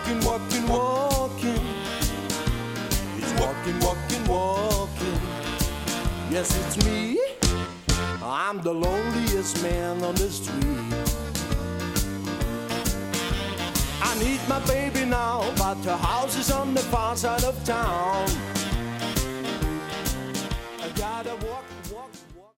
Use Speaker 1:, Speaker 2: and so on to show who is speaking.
Speaker 1: walking, walking, walking. He's walking, walking, walking. Yes, it's me. I'm the loneliest man on the street. I need my baby now, but her house is on the far side of town.